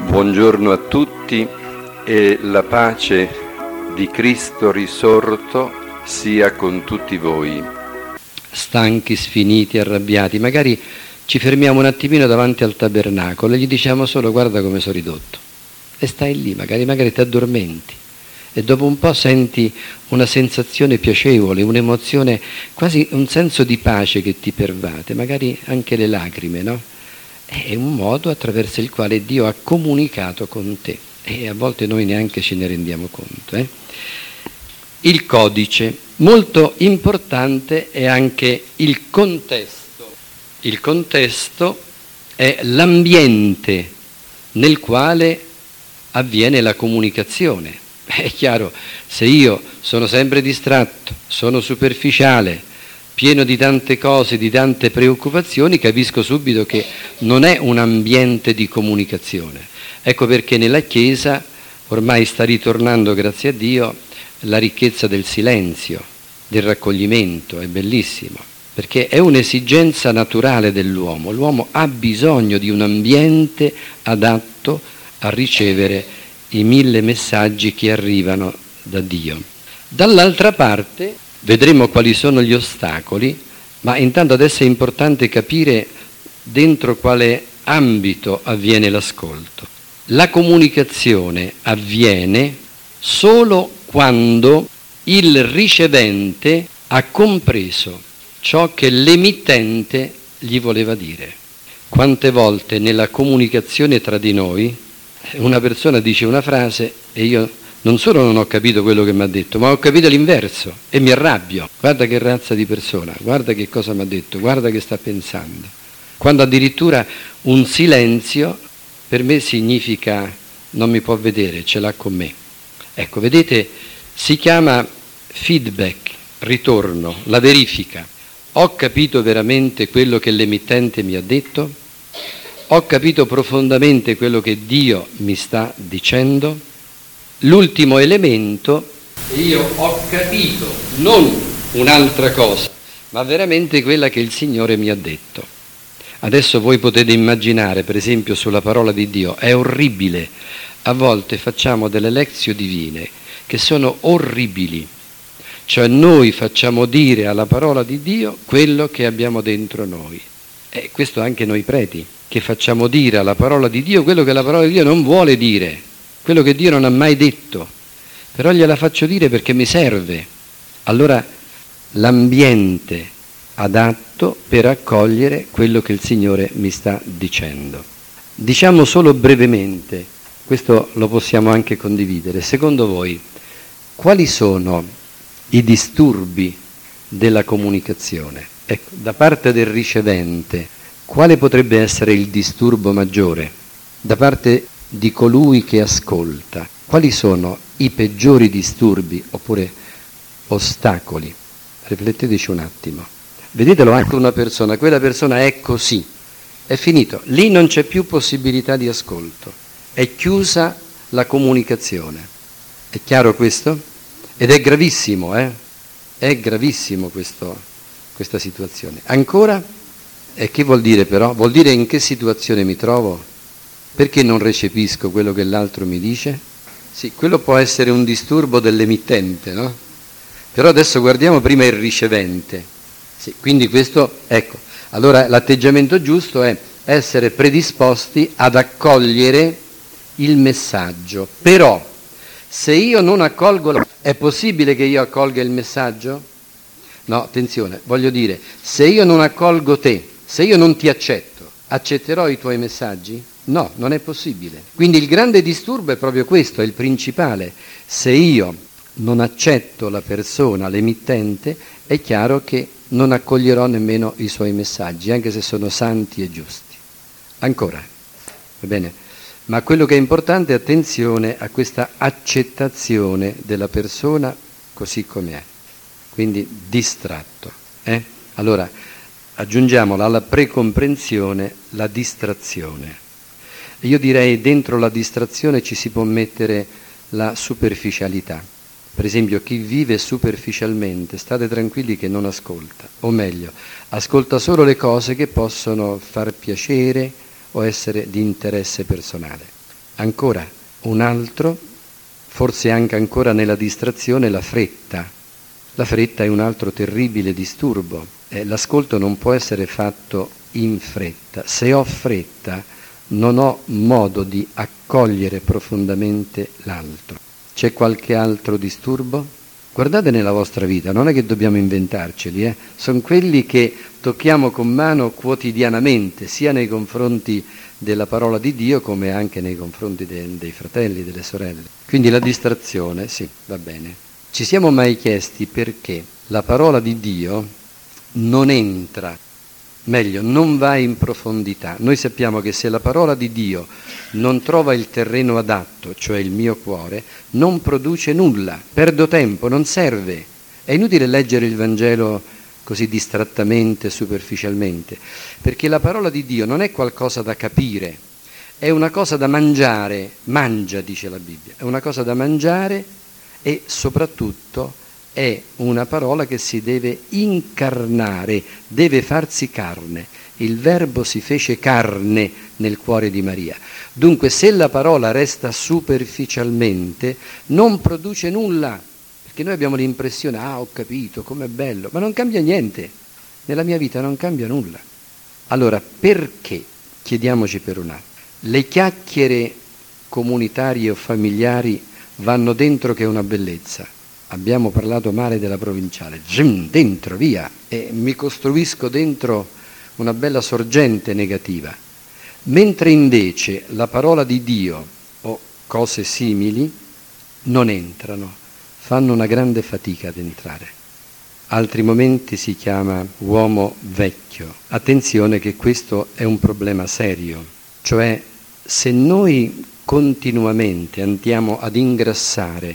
Buongiorno a tutti e la pace di Cristo risorto sia con tutti voi. Stanchi, sfiniti, arrabbiati, magari ci fermiamo un attimino davanti al tabernacolo e gli diciamo solo: guarda come sono ridotto, e stai lì, magari ti addormenti e dopo un po' senti una sensazione piacevole, un'emozione, quasi un senso di pace che ti pervade, magari anche le lacrime, no? È un modo attraverso il quale Dio ha comunicato con te e a volte noi neanche ce ne rendiamo conto. Il codice, molto importante è anche il contesto. Il contesto è l'ambiente nel quale avviene la comunicazione. È chiaro, se io sono sempre distratto, sono superficiale, pieno di tante cose, di tante preoccupazioni, capisco subito che non è un ambiente di comunicazione. Ecco perché nella Chiesa ormai sta ritornando, grazie a Dio, la ricchezza del silenzio, del raccoglimento, è bellissimo, perché è un'esigenza naturale dell'uomo. L'uomo ha bisogno di un ambiente adatto a ricevere i 1000 messaggi che arrivano da Dio. Dall'altra parte vedremo quali sono gli ostacoli, ma intanto adesso è importante capire dentro quale ambito avviene l'ascolto. La comunicazione avviene solo quando il ricevente ha compreso ciò che l'emittente gli voleva dire. Quante volte nella comunicazione tra di noi una persona dice una frase e io non solo non ho capito quello che mi ha detto, ma ho capito l'inverso e mi arrabbio. Guarda che razza di persona, guarda che cosa mi ha detto, guarda che sta pensando. Quando addirittura un silenzio per me significa non mi può vedere, ce l'ha con me. Ecco, vedete, si chiama feedback, ritorno, la verifica. Ho capito veramente quello che l'emittente mi ha detto? Ho capito profondamente quello che Dio mi sta dicendo? L'ultimo elemento, io ho capito non un'altra cosa, ma veramente quella che il Signore mi ha detto. Adesso voi potete immaginare, per esempio, sulla parola di Dio, è orribile. A volte facciamo delle lezioni divine che sono orribili. Cioè noi facciamo dire alla parola di Dio quello che abbiamo dentro noi. E questo anche noi preti, che facciamo dire alla parola di Dio quello che la parola di Dio non vuole dire. Quello che Dio non ha mai detto, però gliela faccio dire perché mi serve. Allora l'ambiente adatto per accogliere quello che il Signore mi sta dicendo. Diciamo solo brevemente, questo lo possiamo anche condividere, secondo voi quali sono i disturbi della comunicazione? Ecco, da parte del ricevente, quale potrebbe essere il disturbo maggiore? Da parte di colui che ascolta, quali sono i peggiori disturbi oppure ostacoli? Rifletteteci un attimo. Vedetelo anche una persona, quella persona è così, è finito, lì non c'è più possibilità di ascolto, è chiusa la comunicazione. È chiaro questo? Ed è gravissimo, È gravissimo questa situazione. Ancora? E che vuol dire però? Vuol dire in che situazione mi trovo? Perché non recepisco quello che l'altro mi dice? Sì, quello può essere un disturbo dell'emittente, no? Però adesso guardiamo prima il ricevente. Sì, quindi questo, ecco, allora l'atteggiamento giusto è essere predisposti ad accogliere il messaggio. Però, se io non accolgo, è possibile che io accolga il messaggio? No, attenzione, voglio dire, se io non accolgo te, se io non ti accetto, accetterò i tuoi messaggi? No, non è possibile. Quindi il grande disturbo è proprio questo, è il principale. Se io non accetto la persona, l'emittente, è chiaro che non accoglierò nemmeno i suoi messaggi, anche se sono santi e giusti. Ancora, va bene? Ma quello che è importante è attenzione a questa accettazione della persona così com'è. Quindi distratto. Allora, aggiungiamola alla precomprensione la distrazione. Io direi dentro la distrazione ci si può mettere la superficialità. Per esempio chi vive superficialmente, state tranquilli che non ascolta, o meglio, ascolta solo le cose che possono far piacere o essere di interesse personale. Ancora, un altro, forse anche ancora nella distrazione, la fretta. La fretta è un altro terribile disturbo. L'ascolto non può essere fatto in fretta. Se ho fretta, non ho modo di accogliere profondamente l'altro. C'è qualche altro disturbo? Guardate nella vostra vita, non è che dobbiamo inventarceli, sono quelli che tocchiamo con mano quotidianamente, sia nei confronti della parola di Dio come anche nei confronti dei fratelli, delle sorelle. Quindi la distrazione, sì, va bene. Ci siamo mai chiesti perché la parola di Dio non entra, meglio, non va in profondità? Noi sappiamo che se la parola di Dio non trova il terreno adatto, cioè il mio cuore, non produce nulla, perdo tempo, non serve. È inutile leggere il Vangelo così distrattamente, superficialmente, perché la parola di Dio non è qualcosa da capire, è una cosa da mangiare, mangia, dice la Bibbia, è una cosa da mangiare e soprattutto è una parola che si deve incarnare, deve farsi carne. Il Verbo si fece carne nel cuore di Maria. Dunque, se la parola resta superficialmente, non produce nulla, perché noi abbiamo l'impressione, ho capito, com'è bello, ma non cambia niente. Nella mia vita non cambia nulla. Allora, perché? Chiediamoci per un attimo. Le chiacchiere comunitarie o familiari vanno dentro, che è una bellezza. Abbiamo parlato male della provinciale, dentro, via, e mi costruisco dentro una bella sorgente negativa. Mentre invece la parola di Dio o cose simili non entrano, fanno una grande fatica ad entrare. Altri momenti si chiama uomo vecchio. Attenzione che questo è un problema serio, cioè se noi continuamente andiamo ad ingrassare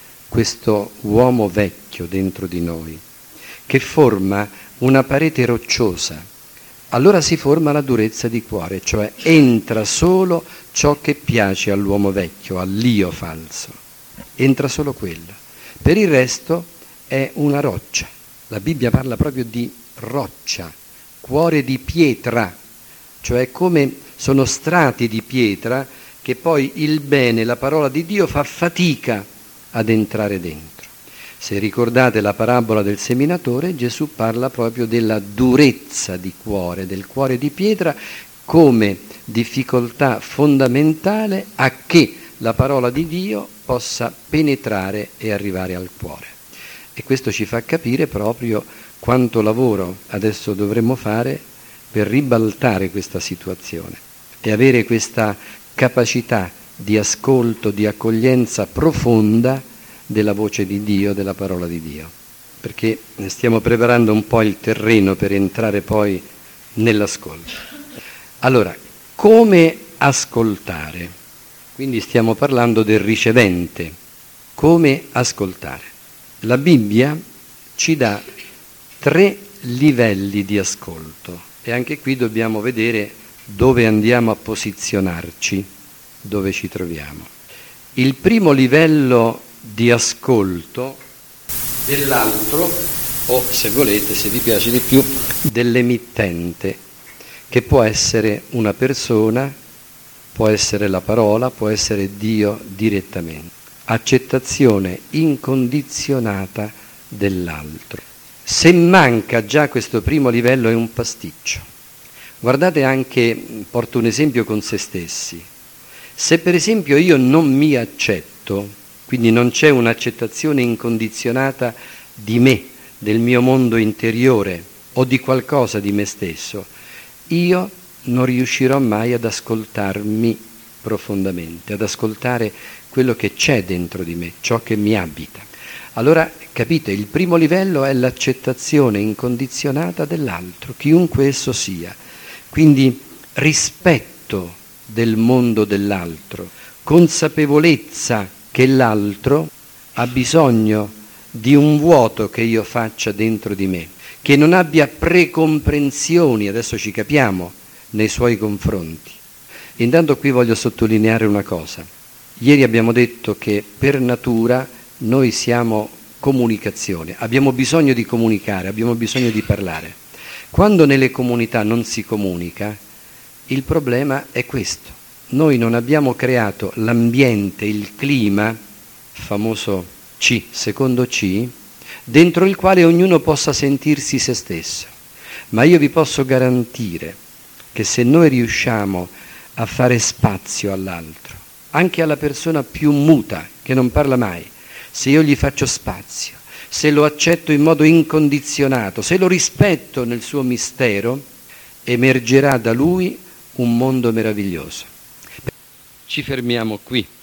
questo uomo vecchio dentro di noi, che forma una parete rocciosa, allora si forma la durezza di cuore, cioè entra solo ciò che piace all'uomo vecchio, all'io falso. Entra solo quello. Per il resto è una roccia. La Bibbia parla proprio di roccia, cuore di pietra, cioè come sono strati di pietra che poi il bene, la parola di Dio, fa fatica ad entrare dentro. Se ricordate la parabola del seminatore, Gesù parla proprio della durezza di cuore, del cuore di pietra, come difficoltà fondamentale a che la parola di Dio possa penetrare e arrivare al cuore. E questo ci fa capire proprio quanto lavoro adesso dovremmo fare per ribaltare questa situazione e avere questa capacità di ascolto, di accoglienza profonda della voce di Dio, della parola di Dio, perché stiamo preparando un po' il terreno per entrare poi nell'ascolto. Allora, come ascoltare? Quindi stiamo parlando del ricevente. Come ascoltare? La Bibbia ci dà 3 livelli di ascolto e anche qui dobbiamo vedere dove andiamo a posizionarci, dove ci troviamo. Il primo livello di ascolto dell'altro, o se volete, se vi piace di più, dell'emittente, che può essere una persona, può essere la parola, può essere Dio direttamente. Accettazione incondizionata dell'altro. Se manca già questo primo livello è un pasticcio. Guardate anche, porto un esempio con se stessi. Se per esempio io non mi accetto, quindi non c'è un'accettazione incondizionata di me, del mio mondo interiore o di qualcosa di me stesso, io non riuscirò mai ad ascoltarmi profondamente, ad ascoltare quello che c'è dentro di me, ciò che mi abita. Allora, capite, il primo livello è l'accettazione incondizionata dell'altro, chiunque esso sia. Quindi rispetto del mondo dell'altro, consapevolezza che l'altro ha bisogno di un vuoto che io faccia dentro di me, che non abbia precomprensioni, adesso ci capiamo, nei suoi confronti. Intanto qui voglio sottolineare una cosa. Ieri abbiamo detto che per natura noi siamo comunicazione, abbiamo bisogno di comunicare, abbiamo bisogno di parlare. Quando nelle comunità non si comunica, il problema è questo. noi non abbiamo creato l'ambiente, il clima, famoso C, secondo C, dentro il quale ognuno possa sentirsi se stesso. Ma io vi posso garantire che se noi riusciamo a fare spazio all'altro, anche alla persona più muta, che non parla mai, se io gli faccio spazio, se lo accetto in modo incondizionato, se lo rispetto nel suo mistero, emergerà da lui un mondo meraviglioso. Ci fermiamo qui.